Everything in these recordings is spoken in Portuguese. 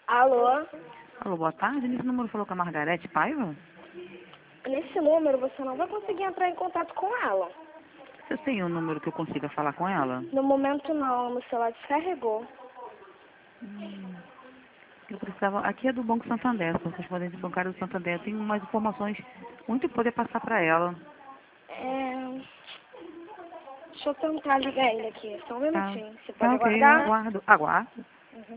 Alô? Alô, boa tarde. Nesse número falou com a Margarete Paiva? Nesse número você não vai conseguir entrar em contato com ela. Você tem um número que eu consiga falar com ela? No momento não, meu celular descarregou. Eu precisava... Aqui é do Banco Santander, correspondente bancário do Santander. Eu tenho umas informações muito poder passar para ela. Deixa eu tentar ligar ele aqui, só um Tá, minutinho. Você tá pode ok, eu aguardar? aguardo. Aguardo. Uhum.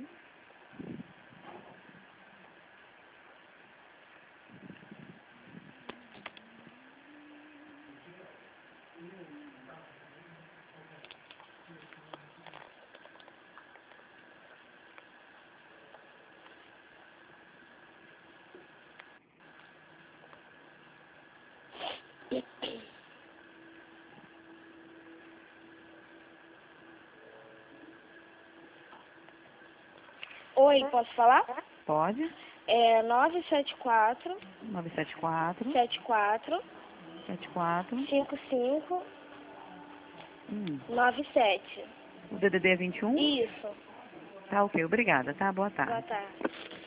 Oi, posso falar? Pode? É 974 974 74 74 55 hum. 97. O DDD é 21? Isso. Tá ok, obrigada, tá? Boa Boa tarde. tarde.